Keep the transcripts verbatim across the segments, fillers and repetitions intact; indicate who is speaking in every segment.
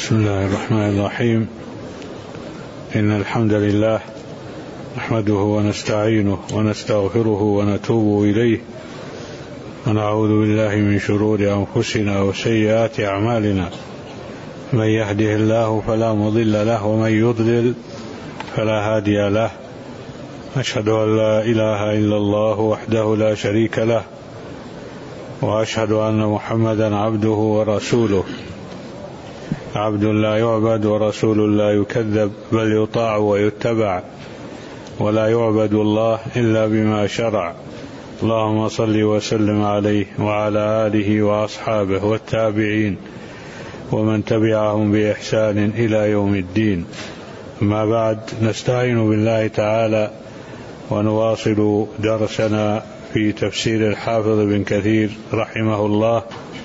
Speaker 1: بسم الله الرحمن الرحيم. إن الحمد لله نحمده ونستعينه ونستغفره ونتوب إليه ونعوذ بالله من شرور أنفسنا وسيئات أعمالنا. من يهده الله فلا مضل له ومن يضلل فلا هادي له. أشهد أن لا إله إلا الله وحده لا شريك له، وأشهد أن محمدا عبده ورسوله، عبد لا يعبد ورسول لا يكذب، بل يطاع ويتبع، ولا يعبد الله إلا بما شرع. اللهم صل وسلم عليه وعلى آله وأصحابه والتابعين ومن تبعهم بإحسان إلى يوم الدين. ما بعد، نستعين بالله تعالى ونواصل درسنا في تفسير الحافظ بن كثير رحمه الله،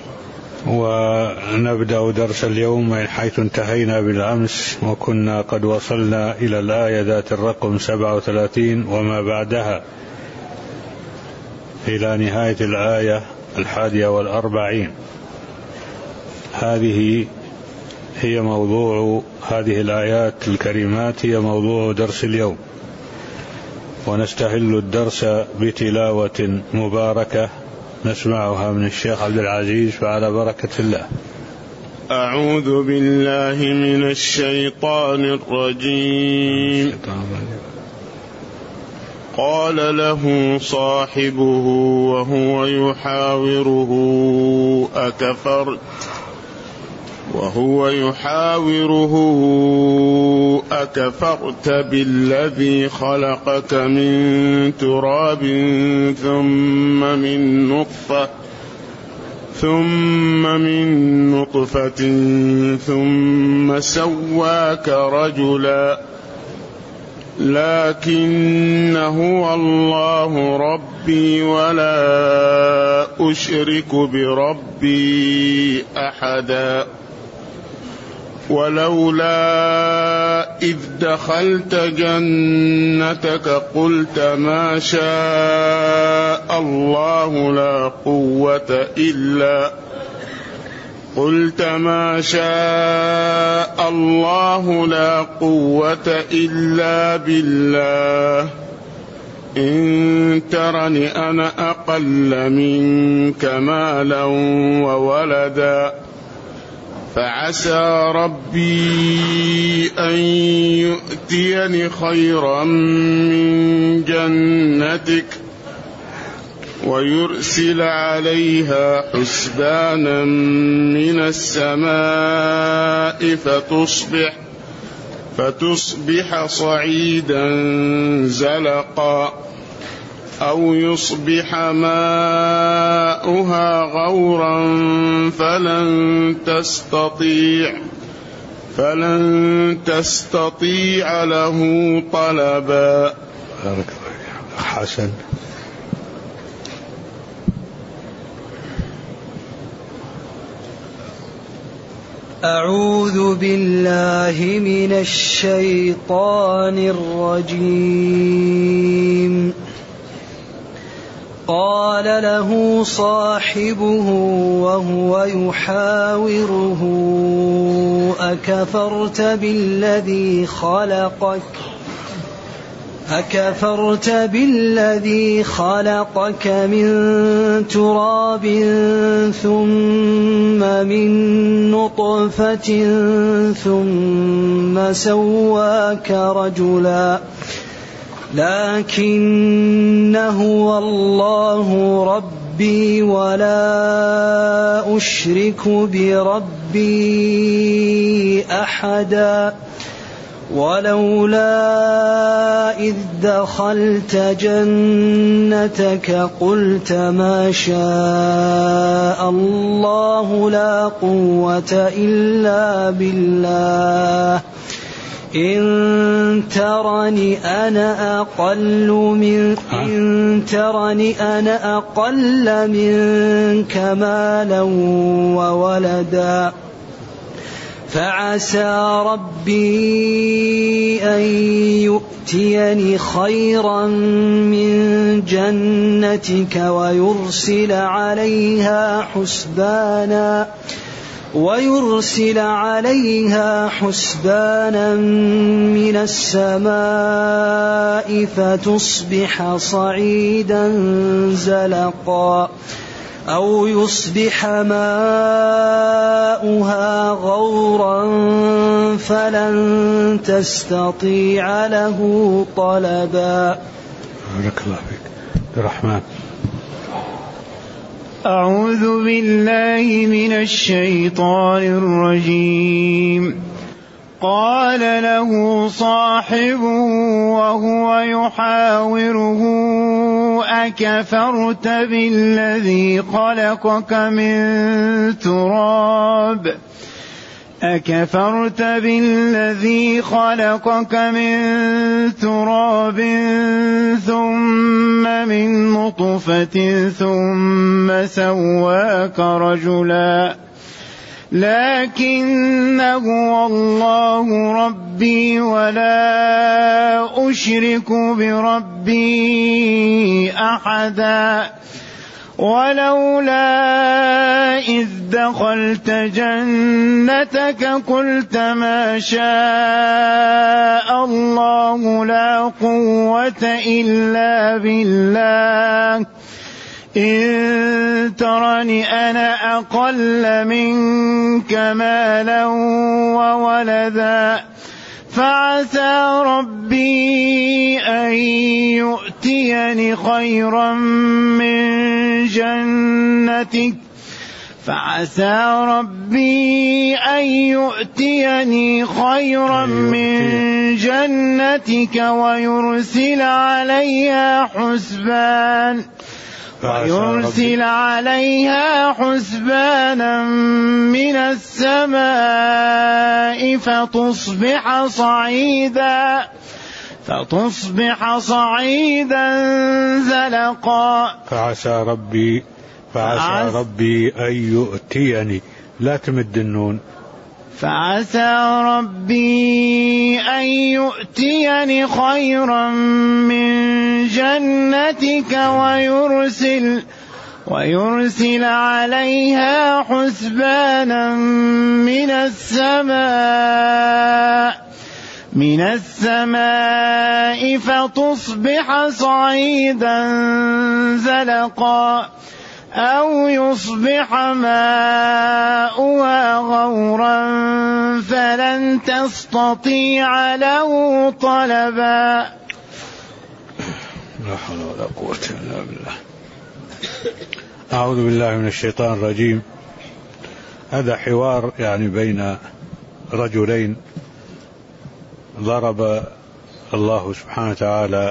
Speaker 1: ونبدأ درس اليوم من حيث انتهينا بالأمس، وكنا قد وصلنا إلى الآية ذات الرقم سبعة وثلاثين وما بعدها إلى نهاية الآية الحادية والأربعين. هذه هي موضوع هذه الآيات الكريمات، هي موضوع درس اليوم، ونستهل الدرس بتلاوة مباركة نسمعها من الشيخ عبد العزيز، فعلى بركة الله.
Speaker 2: أعوذ بالله من الشيطان الرجيم. قال له صاحبه وهو يحاوره أكفرت وهو يحاوره أكفرت بالذي خلقك من تراب ثم من نطفة ثم من نطفة ثم سواك رجلا لكن هو الله ربي ولا أشرك بربي أحدا ولولا إذ دخلت جنتك قلت ما شاء الله لا قوة إلا قلت ما شاء الله لا قوة إلا بالله إن ترني أنا أقل منك مالا وولدا فعسى ربي أن يؤتيني خيرا من جنتك ويرسل عليها حسبانا من السماء فتصبح فتصبح صعيدا زلقا أو يصبح ماؤها غورا فلن تستطيع فلن تستطيع له طلبا.
Speaker 1: حسن.
Speaker 3: أعوذ بالله من الشيطان الرجيم. قال له صاحبه وهو يحاوره أكفرت بالذي خلقك أكفرت بالذي خلقك من تراب ثم من نطفة ثم سواك رجلا لكن هو الله ربي ولا أشرك بربي أحدا ولولا إذ دخلت جنتك قلت ما شاء الله لا قوة إلا بالله إن ترني أنا أقل من إن ترني أنا أقل منك مالا وولدا فعسى ربي أن يؤتيني خيرا من جنتك ويرسل عليها حسبانا ويرسل عليها حسبانا من السماء فتصبح صعيدا زلقا أو يصبح ماؤها غورا فلن تستطيع له طلبا.
Speaker 1: بارك الله فيك. الرحمن.
Speaker 4: أعوذ بالله من الشيطان الرجيم. قال له صاحبه وهو يحاوره أكفرت بالذي خلقك من تراب أكفرت بالذي خلقك من تراب ثم من نطفة ثم سواك رجلا لكن هو الله ربي ولا أشرك بربي أحدا ولولا إذ دخلت جنتك قلت ما شاء الله لا قوة إلا بالله إن ترني أنا أقل منك مالا وولدا فعسى ربي أن يؤتيني خيرا من جنتك فعسى ربي أن يؤتيني خيرا من جنتك ويرسل عليها حسبان ويرسل عليها حسبانا من السماء فتصبح صعيدا فتصبح صعيدا زلقا
Speaker 1: فعسى ربي فعسى ربي أن يؤتيني لا تمد النون
Speaker 4: فعسى ربي أن يؤتيني خيرا من جنتك ويرسل ويرسل عليها حسبانا من السماء من السماء فتصبح صعيدا زلقا أو يصبح ماؤها غورا فلن تستطيع له طلبا.
Speaker 1: لا حول ولا قوة إلا بالله. أعوذ بالله من الشيطان الرجيم. هذا حوار يعني بين رجلين ضرب الله سبحانه وتعالى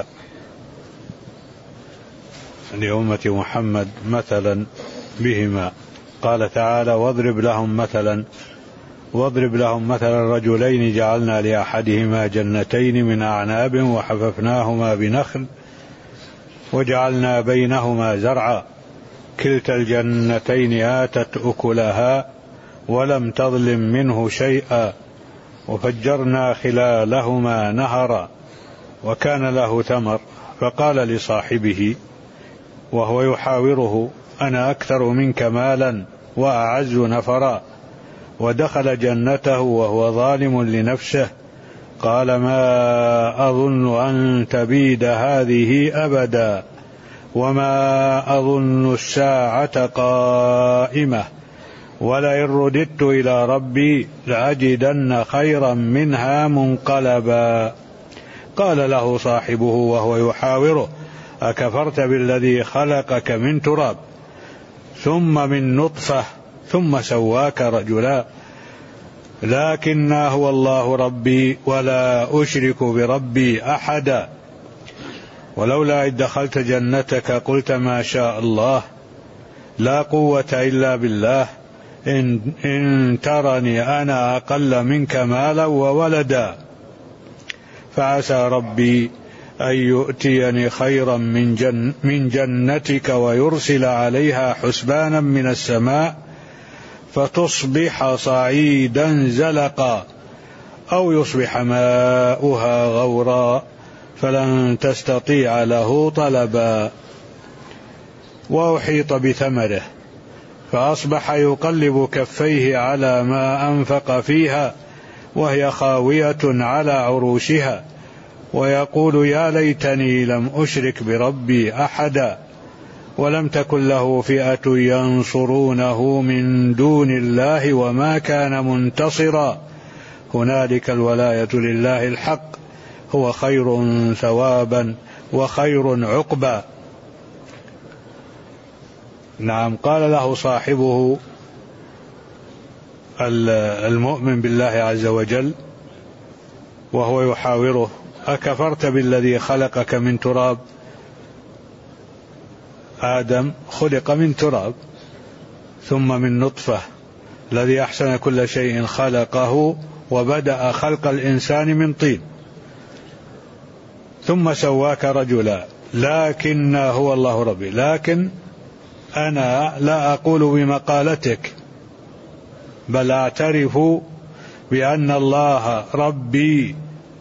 Speaker 1: لأمة محمد مثلا بهما. قال تعالى واضرب لهم مثلا واضرب لهم مثلا رجلين جعلنا لأحدهما جنتين من أعناب وحففناهما بنخل وجعلنا بينهما زرعا كلتا الجنتين آتت أكلها ولم تظلم منه شيئا وفجرنا خلالهما نهرا وكان له ثمر فقال لصاحبه وهو يحاوره أنا أكثر منك مالا وأعز نفرا ودخل جنته وهو ظالم لنفسه قال ما أظن أن تبيد هذه أبدا وما أظن الساعة قائمة ولئن رددت إلى ربي لأجدن خيرا منها منقلبا. قال له صاحبه وهو يحاوره أكفرت بالذي خلقك من تراب ثم من نطفة ثم سواك رجلا لكن هو الله ربي ولا أشرك بربي أحدا ولولا إذ دخلت جنتك قلت ما شاء الله لا قوة إلا بالله إن, إن ترني أنا أقل منك مالا وولدا فعسى ربي أن يؤتيني خيرا من, جن من جنتك ويرسل عليها حسبانا من السماء فتصبح صعيدا زلقا أو يصبح ماؤها غورا فلن تستطيع له طلبا. وأحيط بثمره فأصبح يقلب كفيه على ما أنفق فيها وهي خاوية على عروشها، ويقول يا ليتني لم أشرك بربي أحدا ولم تكن له فئة ينصرونه من دون الله وما كان منتصرا هنالك الولاية لله الحق هو خير ثوابا وخير عقبا. نعم. قال له صاحبه المؤمن بالله عز وجل وهو يحاوره: أكفرت بالذي خلقك من تراب؟ آدم خلق من تراب ثم من نطفة، الذي أحسن كل شيء خلقه وبدأ خلق الإنسان من طين، ثم سواك رجلا، لكن هو الله ربي. لكن أنا لا أقول بمقالتك، بل أعترف بأن الله ربي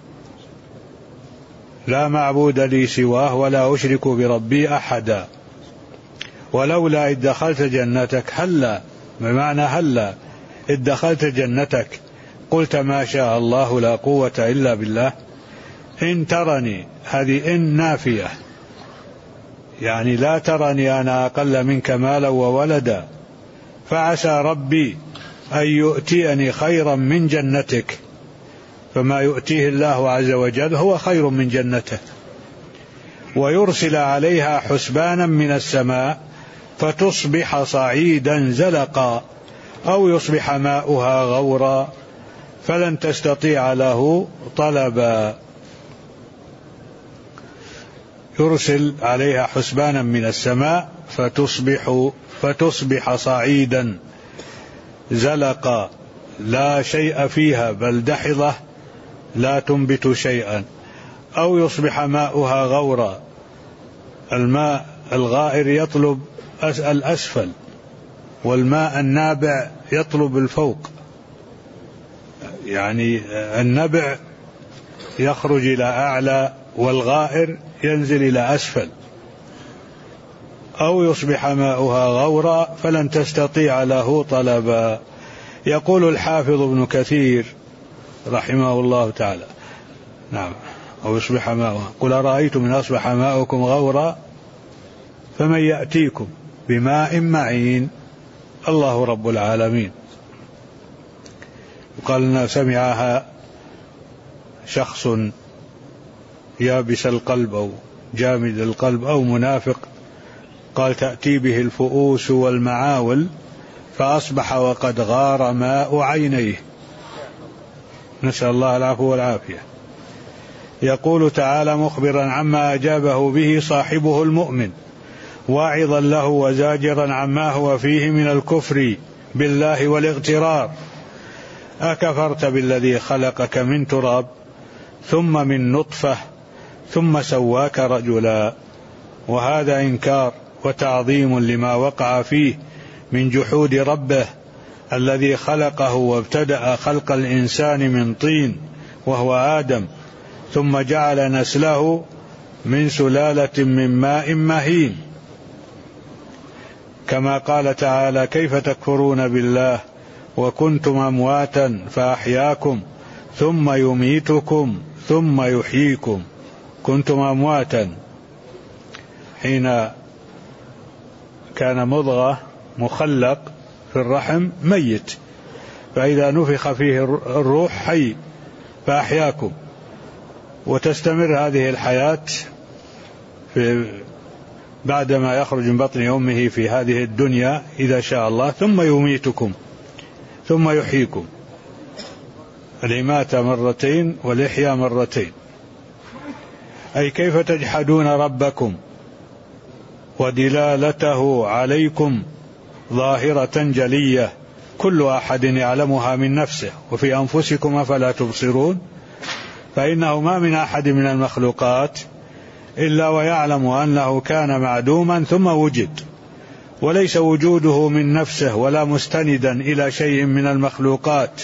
Speaker 1: لا معبود لي سواه ولا أشرك بربي أحدا. ولولا إذ دخلت جنتك هلا، بمعنى هلا إذ دخلت جنتك قلت ما شاء الله لا قوة إلا بالله. إن ترني، هذه إن نافية، يعني لا ترني أنا أقل منك مالا وولدا، فعسى ربي أن يؤتيني خيرا من جنتك، فما يؤتيه الله عز وجل هو خير من جنته، ويرسل عليها حسبانا من السماء فتصبح صعيدا زلقا أو يصبح ماؤها غورا فلن تستطيع له طلبا. يرسل عليها حسبانا من السماء فتصبح فتصبح صعيدا زلقا، لا شيء فيها بل دحضة لا تنبت شيئا، أو يصبح ماؤها غورا، الماء الغائر يطلب الأسفل والماء النابع يطلب الفوق، يعني النبع يخرج إلى أعلى والغائر ينزل إلى أسفل. أو يصبح ماؤها غورا فلن تستطيع له طلبا. يقول الحافظ ابن كثير رحمه الله تعالى: نعم، أو يصبح ماؤها، قل أرأيتم إن أصبح ماؤكم غورا فمن يأتيكم بماء معين الله رب العالمين. وقال لنا سمعها شخص يابس القلب أو جامد القلب أو منافق، قال تأتي به الفؤوس والمعاول فأصبح وقد غار ماء عينيه، نسأل الله العفو والعافية. يقول تعالى مخبرا عما أجابه به صاحبه المؤمن واعظا له وزاجرا عما هو فيه من الكفر بالله والاغترار: أكفرت بالذي خلقك من تراب ثم من نطفة ثم سواك رجلا. وهذا إنكار وتعظيم لما وقع فيه من جحود ربه الذي خلقه وابتدأ خلق الإنسان من طين وهو آدم، ثم جعل نسله من سلالة من ماء مهين، كما قال تعالى: كيف تكفرون بالله وكنتم أمواتا فأحياكم ثم يميتكم ثم يحييكم. كنتم أمواتا حين كان مضغة مخلق في الرحم ميت، فإذا نفخ فيه الروح حي فأحياكم، وتستمر هذه الحياة في بعدما يخرج من بطن أمه في هذه الدنيا إذا شاء الله، ثم يميتكم ثم يحييكم. الإماتة مرتين والإحياء مرتين. أي كيف تجحدون ربكم ودلالته عليكم ظاهرة جلية كل أحد يعلمها من نفسه وفي أنفسكم أفلا تبصرون. فإنه ما من أحد من المخلوقات إلا ويعلم أنه كان معدوما ثم وجد، وليس وجوده من نفسه ولا مستندا إلى شيء من المخلوقات،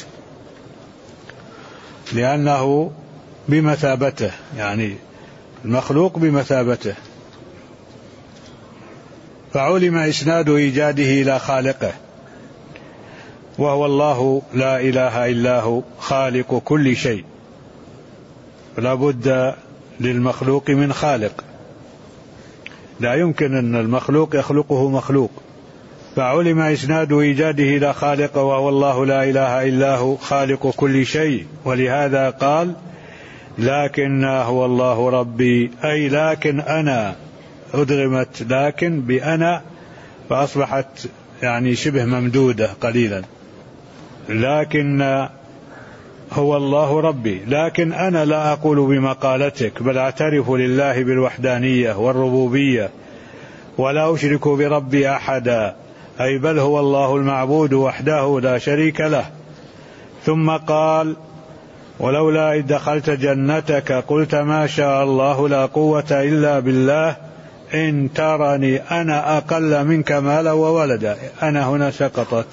Speaker 1: لأنه بمثابته، يعني المخلوق بمثابته. فعلم إسناد إيجاده إلى خالقه، وهو الله لا إله إلا هو خالق كل شيء، فلا بد للمخلوق من خالق، لا يمكن أن المخلوق يخلقه مخلوق. فعلم إسناد إيجاده إلى خالقه وهو الله لا إله إلا هو خالق كل شيء، ولهذا قال لكن هو الله ربي، أي لكن أنا، أدغمت لكن بأنا فأصبحت يعني شبه ممدودة قليلا، لكن هو الله ربي، لكن أنا لا أقول بمقالتك، بل أعترف لله بالوحدانية والربوبية ولا أشرك بربي أحدا، أي بل هو الله المعبود وحده لا شريك له. ثم قال ولولا إذ دخلت جنتك قلت ما شاء الله لا قوة إلا بالله إن ترني أنا أقل منك مالا وولدا، أنا هنا سقطت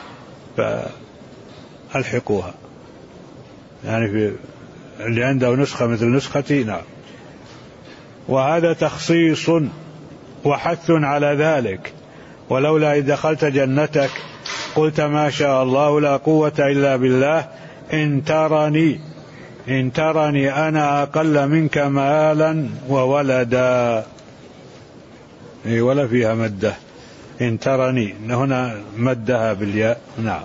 Speaker 1: فألحقوها، يعني في اللي عنده نسخة مثل نسختي نعم. وهذا تخصيص وحث على ذلك، ولولا إذ دخلت جنتك قلت ما شاء الله لا قوة إلا بالله إن ترني إن ترني أنا أقل منك مالا وولدا، ولا فيها مدة إن ترني، هنا مدها بالياء نعم.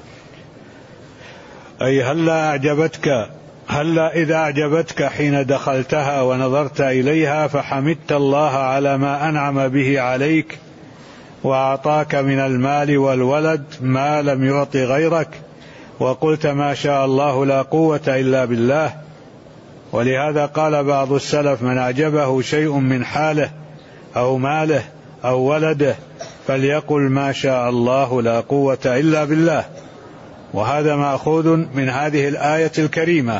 Speaker 1: أي هلا أعجبتك هلا إذا أعجبتك حين دخلتها ونظرت إليها فحمدت الله على ما أنعم به عليك وأعطاك من المال والولد ما لم يعط غيرك، وقلت ما شاء الله لا قوة إلا بالله. ولهذا قال بعض السلف من أعجبه شيء من حاله أو ماله أو ولده فليقل ما شاء الله لا قوة إلا بالله، وهذا مأخوذ من هذه الآية الكريمة.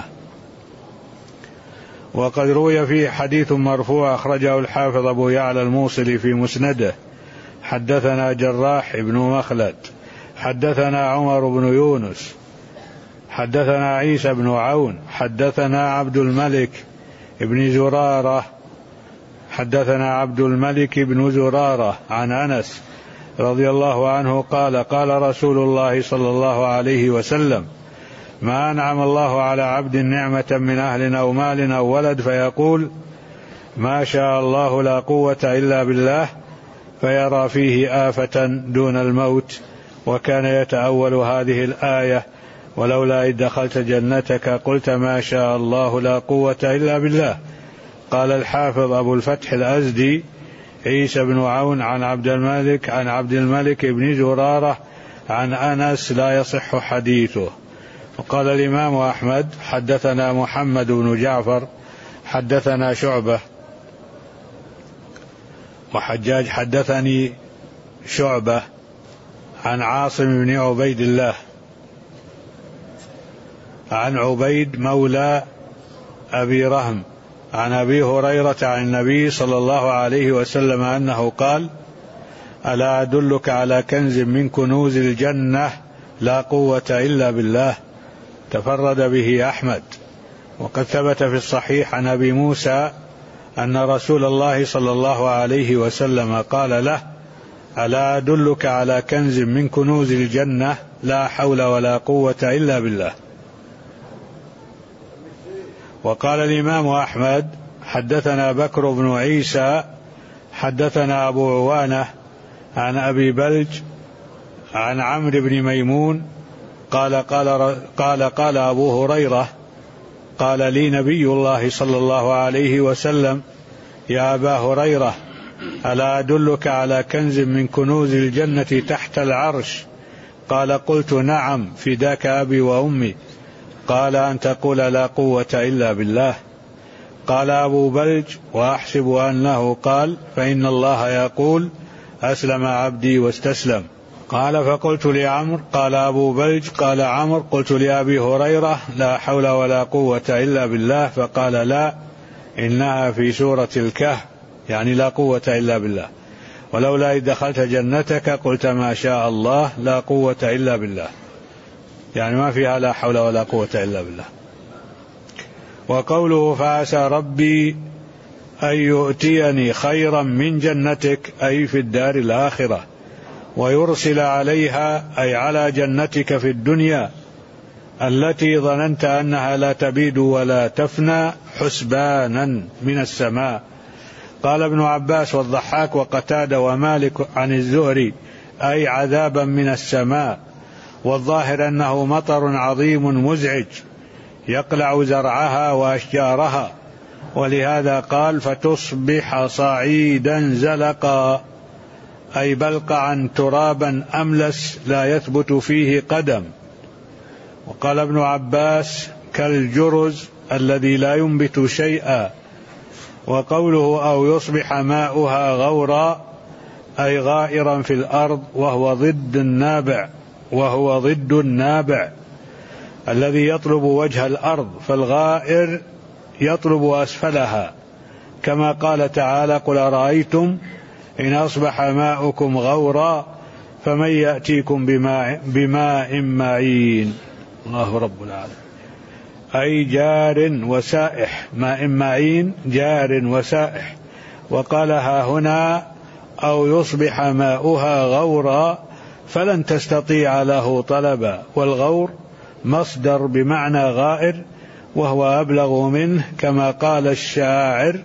Speaker 1: وقد روي فيه حديث مرفوع أخرجه الحافظ أبو يعلى الموصلي في مسنده حدثنا جراح بن مخلد حدثنا عمر بن يونس حدثنا عيسى بن عون حدثنا عبد الملك بن زرارة حدثنا عبد الملك بن زرارة عن أنس رضي الله عنه قال قال رسول الله صلى الله عليه وسلم ما أنعم الله على عبد نعمة من أهل أو مال أو ولد فيقول ما شاء الله لا قوة إلا بالله فيرى فيه آفة دون الموت، وكان يتأول هذه الآية ولولا إذ دخلت جنتك قلت ما شاء الله لا قوة إلا بالله. قال الحافظ أبو الفتح الأزدي عيسى بن عون عن عبد الملك عن عبد الملك بن زرارة عن أنس لا يصح حديثه. وقال الإمام أحمد حدثنا محمد بن جعفر حدثنا شعبة وحجاج حدثني شعبة عن عاصم بن عبيد الله عن عبيد مولى أبي رهم عن أبي هريرة عن النبي صلى الله عليه وسلم أنه قال ألا أدلك على كنز من كنوز الجنة لا قوة إلا بالله، تفرد به أحمد. وقد ثبت في الصحيح عن أبي موسى أن رسول الله صلى الله عليه وسلم قال له ألا أدلك على كنز من كنوز الجنة لا حول ولا قوة إلا بالله. وقال الإمام أحمد حدثنا بكر بن عيسى حدثنا أبو عوانة عن أبي بلج عن عمرو بن ميمون قال قال قال قال أبو هريرة قال لي نبي الله صلى الله عليه وسلم يا أبا هريرة ألا أدلك على كنز من كنوز الجنة تحت العرش؟ قال قلت نعم فداك أبي وأمي. قال أن تقول لا قوة إلا بالله. قال أبو بلج وأحسب أنه قال فإن الله يقول أسلم عبدي واستسلم. قال فقلت لعمر قال أبو بلج قال عمر قلت لأبي هريرة لا حول ولا قوة إلا بالله، فقال لا إنها في سورة الكهف، يعني لا قوة إلا بالله. ولولا إذ دخلت جنتك قلت ما شاء الله لا قوة إلا بالله، يعني ما فيها لا حول ولا قوة إلا بالله. وقوله فعسى ربي أن يؤتيني خيرا من جنتك أي في الدار الآخرة، ويرسل عليها أي على جنتك في الدنيا التي ظننت أنها لا تبيد ولا تفنى حسبانا من السماء. قال ابن عباس والضحاك وقتادة ومالك عن الزهري أي عذابا من السماء، والظاهر أنه مطر عظيم مزعج يقلع زرعها وأشجارها، ولهذا قال فتصبح صعيدا زلقا أي بلقعا ترابا أملس لا يثبت فيه قدم. وقال ابن عباس كالجرز الذي لا ينبت شيئا. وقوله أو يصبح ماؤها غورا أي غائرا في الأرض، وهو ضد النابع وهو ضد النابع الذي يطلب وجه الأرض، فالغائر يطلب أسفلها، كما قال تعالى قل أرأيتم إن أصبح ماؤكم غورا فمن يأتيكم بماء, بماء معين. الله رب العالمين. أي جار وسائح، ماء معين جار وسائح. وقالها هنا أو يصبح ماؤها غورا فلن تستطيع له طلبا، والغور مصدر بمعنى غائر وهو أبلغ منه، كما قال الشاعر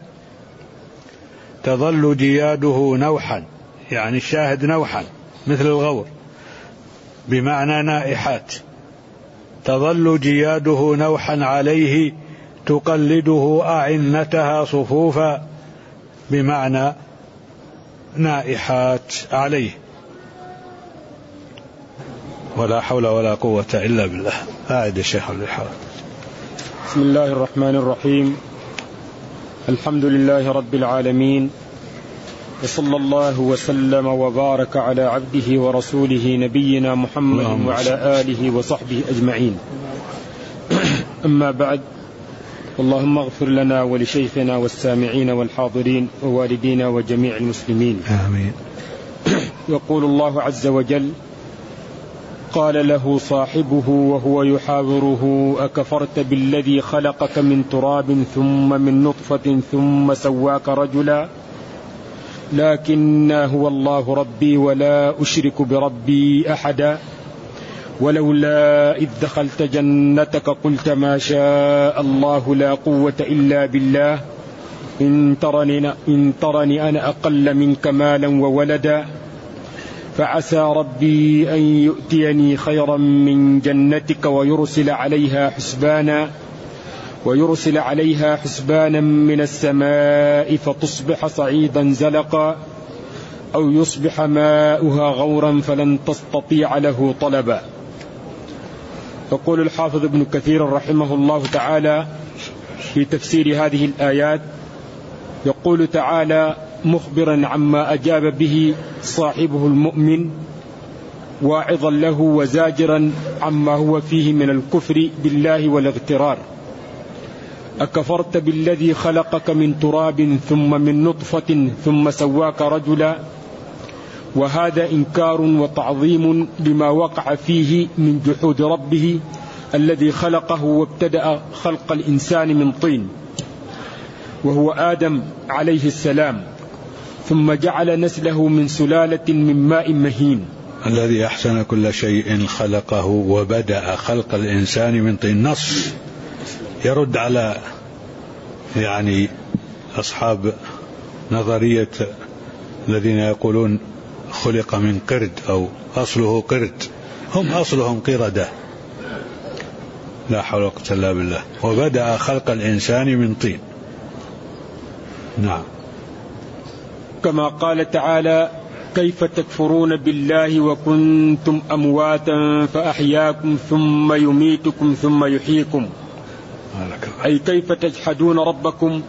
Speaker 1: تظل جياده نوحا، يعني الشاهد نوحا مثل الغور بمعنى نائحات. تظل جياده نوحا عليه تقلده أعنتها صفوفا بمعنى نائحات عليه. ولا حول ولا قوة إلا بالله. أعد الشيخ عبد الحق.
Speaker 5: بسم الله الرحمن الرحيم. الحمد لله رب العالمين، وصلى الله وسلم وبارك على عبده ورسوله نبينا محمد وعلى آله وصحبه أجمعين. أما بعد، اللهم اغفر لنا ولشيخنا والسامعين والحاضرين ووالدينا وجميع المسلمين
Speaker 1: آمين.
Speaker 5: يقول الله عز وجل قال له صاحبه وهو يحاوره أكفرت بالذي خلقك من تراب ثم من نطفة ثم سواك رجلا لكن هو الله ربي ولا أشرك بربي أحدا ولولا إذ دخلت جنتك قلت ما شاء الله لا قوة إلا بالله إن ترني, إن ترني أنا أقل منك مالا وولدا فعسى ربي أن يؤتيني خيرا من جنتك ويرسل عليها حسبانا ويرسل عليها حسبانا من السماء فتصبح صعيدا زلقا أو يصبح ماؤها غورا فلن تستطيع له طلبا. يقول الحافظ ابن كثير رحمه الله تعالى في تفسير هذه الآيات، يقول تعالى مخبرا عما أجاب به صاحبه المؤمن واعظا له وزاجرا عما هو فيه من الكفر بالله والاغترار. أكفرت بالذي خلقك من تراب ثم من نطفة ثم سواك رجلا، وهذا إنكار وتعظيم لما وقع فيه من جحود ربه الذي خلقه وابتدأ خلق الإنسان من طين وهو آدم عليه السلام، ثم جعل نسله من سلالة من ماء مهين.
Speaker 1: الذي أحسن كل شيء خلقه وبدأ خلق الإنسان من طين. نص يرد على يعني أصحاب نظرية الذين يقولون خلق من قرد أو أصله قرد، هم أصلهم قردة. لا حول ولا قوة إلا بالله. وبدأ خلق الإنسان من طين. نعم.
Speaker 5: كما قال تعالى كيف تكفرون بالله وكنتم أمواتا فأحياكم ثم يميتكم ثم يحييكم، أي كيف تجحدون ربكم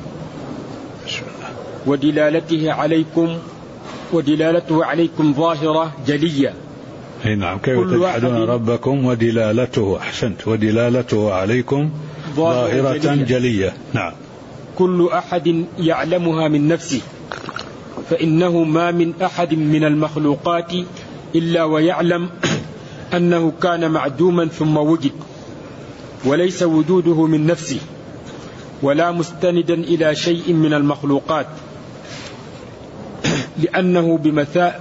Speaker 5: ودلالته عليكم ودلالته عليكم ظاهرة جلية.
Speaker 1: أي نعم. كيف تجحدون ربكم ودلالته، أحسنت، ودلالته عليكم ظاهرة جلية. جلية. نعم.
Speaker 5: كل أحد يعلمها من نفسه، فإنه ما من أحد من المخلوقات إلا ويعلم أنه كان معدوما ثم وجد، وليس وجوده من نفسه، ولا مستندا إلى شيء من المخلوقات، لأنه بمثا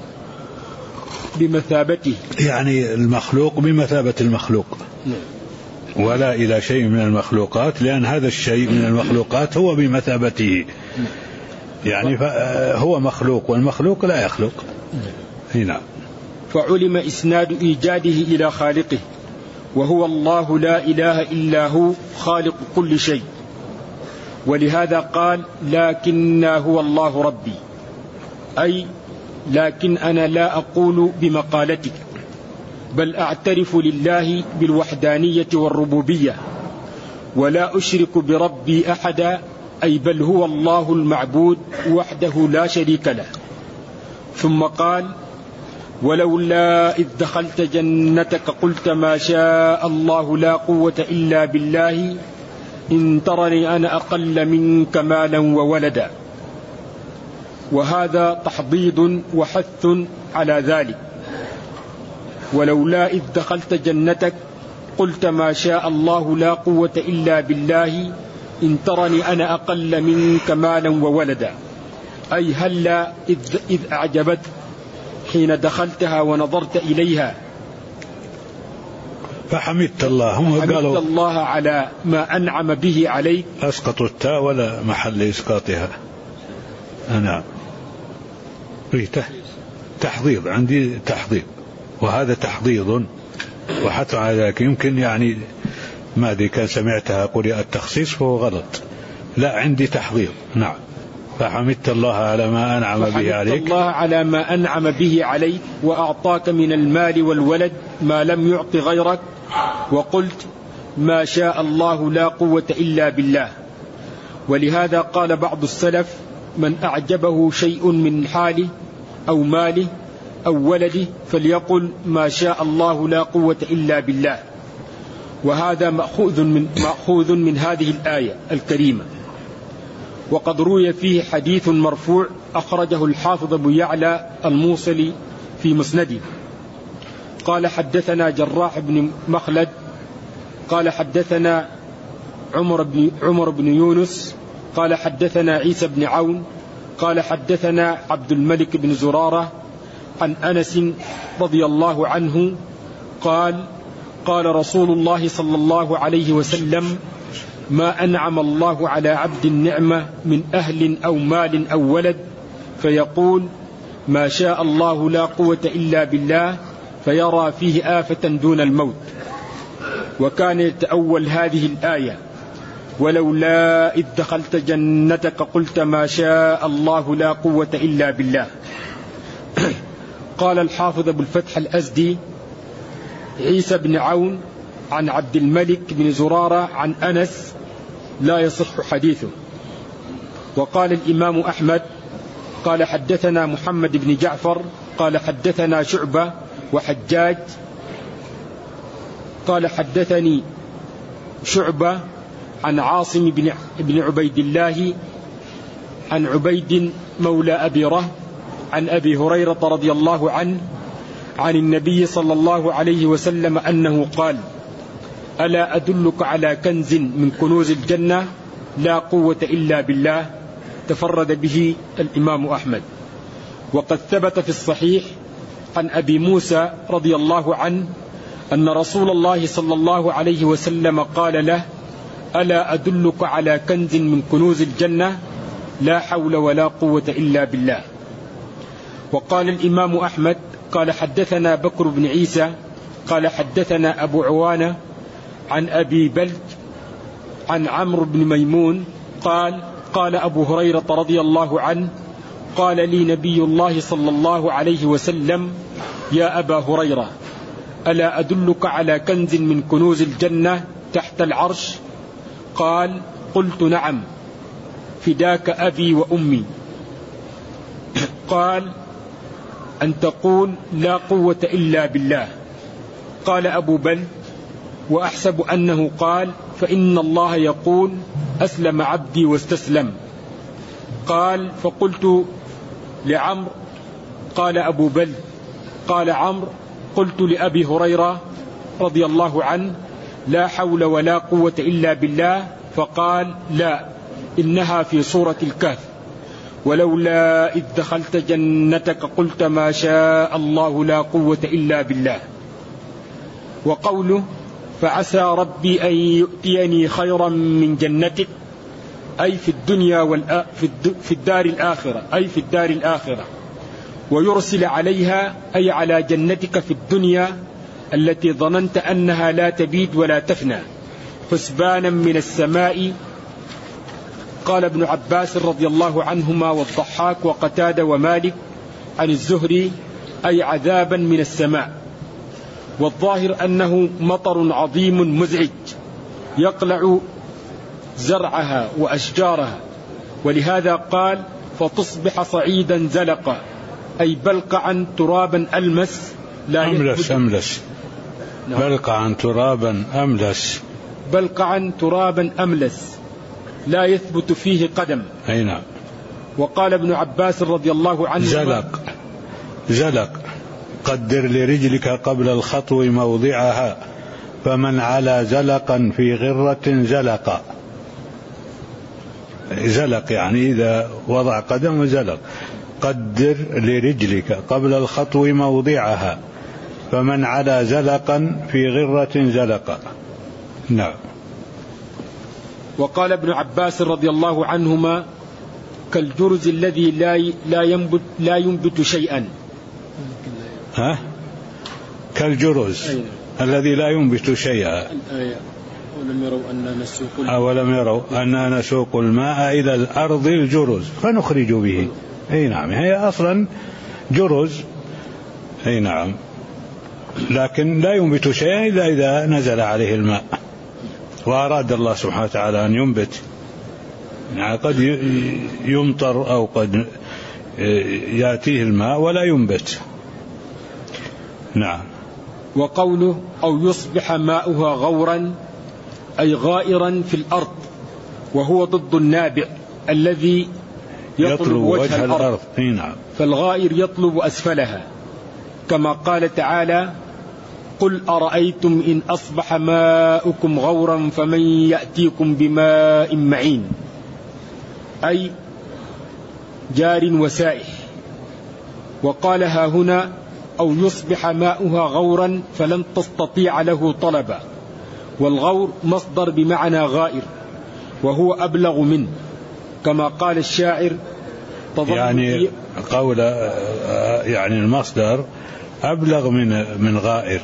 Speaker 5: بمثابته،
Speaker 1: يعني المخلوق بمثابة المخلوق، ولا إلى شيء من المخلوقات، لأن هذا الشيء من المخلوقات هو بمثابته، يعني هو مخلوق والمخلوق لا يخلق. هنا
Speaker 5: فعلم إسناد إيجاده إلى خالقه، وهو الله لا إله إلا هو خالق كل شيء، ولهذا قال لكن هو الله ربي، أي لكن أنا لا أقول بمقالتك، بل أعترف لله بالوحدانية والربوبية، ولا أشرك بربي أحدا، أي بل هو الله المعبود وحده لا شريك له. ثم قال ولولا إذ دخلت جنتك قلت ما شاء الله لا قوة إلا بالله إن ترني أنا أقل منك مالا وولدا. وهذا تحضيض وحث على ذلك. ولولا إذ دخلت جنتك قلت ما شاء الله لا قوة إلا بالله إن ترني أنا أقل منك مالا وولدا، أي هلا إذ, إذ أعجبت حين دخلتها ونظرت إليها
Speaker 1: فحمدت الله. هم
Speaker 5: حمدت الله على ما أنعم به عليك.
Speaker 1: أسقطوا التاء ولا محل إسقاطها. أنا تحضيض، عندي تحضيض، وهذا تحضيض وحتى على ذلك يمكن يعني ما أدري كان سمعتها قرئ التخصيص فهو غلط. لا، عندي تحضيض. نعم. فحمدت الله على ما أنعم به عليك.
Speaker 5: فحمدت الله على ما أنعم به عليك وأعطاك من المال والولد ما لم يعط غيرك، وقلت ما شاء الله لا قوة إلا بالله. ولهذا قال بعض السلف من أعجبه شيء من حاله أو ماله أو ولده فليقل ما شاء الله لا قوة إلا بالله. وهذا مأخوذ من, مأخوذ من هذه الآية الكريمة. وقد روي فيه حديث مرفوع أخرجه الحافظ أبو يعلى الموصلي في مسنده قال حدثنا جراح بن مخلد قال حدثنا عمر بن, عمر بن يونس قال حدثنا عيسى بن عون قال حدثنا عبد الملك بن زرارة عن أنس رضي الله عنه قال قال رسول الله صلى الله عليه وسلم ما أنعم الله على عبد النعمة من أهل أو مال أو ولد فيقول ما شاء الله لا قوة إلا بالله فيرى فيه آفة دون الموت. وكان يتأول هذه الآية ولولا إذ دخلت جنتك قلت ما شاء الله لا قوة إلا بالله. قال الحافظ أبو الفتح الأزدي عيسى بن عون عن عبد الملك بن زرارة عن أنس لا يصح حديثه. وقال الإمام أحمد قال حدثنا محمد بن جعفر قال حدثنا شعبة وحجاج قال حدثني شعبة عن عاصم بن عبيد الله عن عبيد مولى أبي رهب عن أبي هريرة رضي الله عنه عن النبي صلى الله عليه وسلم أنه قال ألا أدلك على كنز من كنوز الجنة لا قوة إلا بالله. تفرد به الإمام أحمد. وقد ثبت في الصحيح عن أبي موسى رضي الله عنه أن رسول الله صلى الله عليه وسلم قال له ألا أدلك على كنز من كنوز الجنة لا حول ولا قوة إلا بالله. وقال الإمام أحمد قال حدثنا بكر بن عيسى قال حدثنا أبو عوانة عن أبي بلج عن عمرو بن ميمون قال قال أبو هريرة رضي الله عنه قال لي نبي الله صلى الله عليه وسلم يا أبا هريرة ألا أدلك على كنز من كنوز الجنة تحت العرش؟ قال قلت نعم فداك أبي وأمي. قال أن تقول لا قوة إلا بالله. قال أبو بلج وأحسب أنه قال فإن الله يقول أسلم عبدي واستسلم. قال فقلت لعمرو قال أبو بلج قال عمرو قلت لأبي هريرة رضي الله عنه لا حول ولا قوة إلا بالله فقال لا، إنها في سورة الكهف: ولولا إذ دخلت جنتك قلت ما شاء الله لا قوة إلا بالله. وقوله: فعسى ربي أن يؤتيني خيرا من جنتك، أي في الدنيا والآ... في الدار الآخرة، أي في الدار الآخرة، ويرسل عليها، أي على جنتك في الدنيا التي ظننت أنها لا تبيد ولا تفنى، حسبانا من السماء. قال ابن عباس رضي الله عنهما والضحاك وقتادة ومالك عن الزهري: أي عذابا من السماء. والظاهر أنه مطر عظيم مزعج يقلع زرعها وأشجارها، ولهذا قال: فتصبح صعيدا زلقا، أي بلقعا ترابا ألمس لا
Speaker 1: أملس أملس نعم. بلقعا ترابا أملس
Speaker 5: بلقعا ترابا أملس لا يثبت فيه قدم.
Speaker 1: أي نعم.
Speaker 5: وقال ابن عباس رضي الله عنه:
Speaker 1: زلق زلق قدر لرجلك قبل الخطو موضعها، فمن على زلقا في غرة زلق. زلق يعني إذا وضع قدم زلق. قدر لرجلك قبل الخطو موضعها، فمن على زلقا في غرة زلق. نعم.
Speaker 5: وقال ابن عباس رضي الله عنهما: كالجرز الذي لا لا ينبت لا ينبت شيئا.
Speaker 1: ها؟ كالجرز أيوة. الذي لا ينبت شيئا.
Speaker 5: الآية: أولم يروا أننا نسوق
Speaker 1: أولم يروا أننا نسوق الماء إلى الأرض الجرز فنخرج به. أي نعم، هي أصلا جرز. أي نعم، لكن لا ينبت شيئا إلا إذا نزل عليه الماء، وأراد الله سبحانه وتعالى أن ينبت. يعني قد يمطر أو قد يأتيه الماء ولا ينبت. نعم.
Speaker 5: وقوله: أو يصبح ماؤها غورا، أي غائرا في الأرض، وهو ضد النابع الذي يطلب, يطلب وجه, وجه الأرض, الأرض.
Speaker 1: نعم.
Speaker 5: فالغائر يطلب أسفلها، كما قال تعالى: قل أرأيتم إن أصبح ماؤكم غورا فمن يأتيكم بماء معين، أي جار وسائح. وقالها هنا: أو يصبح ماؤها غورا فلن تستطيع له طلبا. والغور مصدر بمعنى غائر، وهو أبلغ منه، كما قال الشاعر:
Speaker 1: يعني قول يعني المصدر أبلغ من من غائر.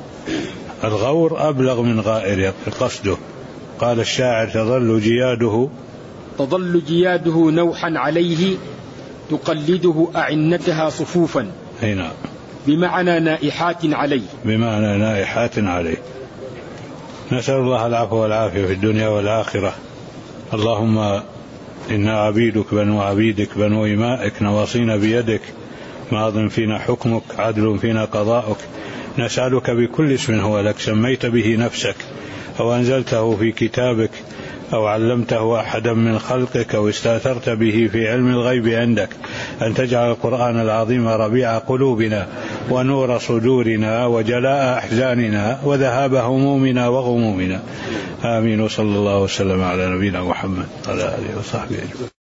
Speaker 1: الغور أبلغ من غائر قصده. قال الشاعر: تظل جياده
Speaker 5: تظل جياده نوحا عليه، تقلده أعنتها صفوفا.
Speaker 1: هنا
Speaker 5: بمعنى نائحات عليه.
Speaker 1: بمعنى نائحات عليه. نسأل الله العفو والعافية في الدنيا والآخرة. اللهم إنا عبيدك بنو عبيدك بنو إمائك، نواصينا بيدك، ماض فينا حكمك، عدل فينا قضاؤك. نسألك بكل اسم هو لك سميت به نفسك أو أنزلته في كتابك أو علمته أحدا من خلقك أو استأثرت به في علم الغيب عندك، أن تجعل القرآن العظيم ربيع قلوبنا ونور صدورنا وجلاء أحزاننا وذهاب همومنا وغمومنا. آمين. وصلى الله وسلم على نبينا محمد وعلى آله وصحبه أجمعين.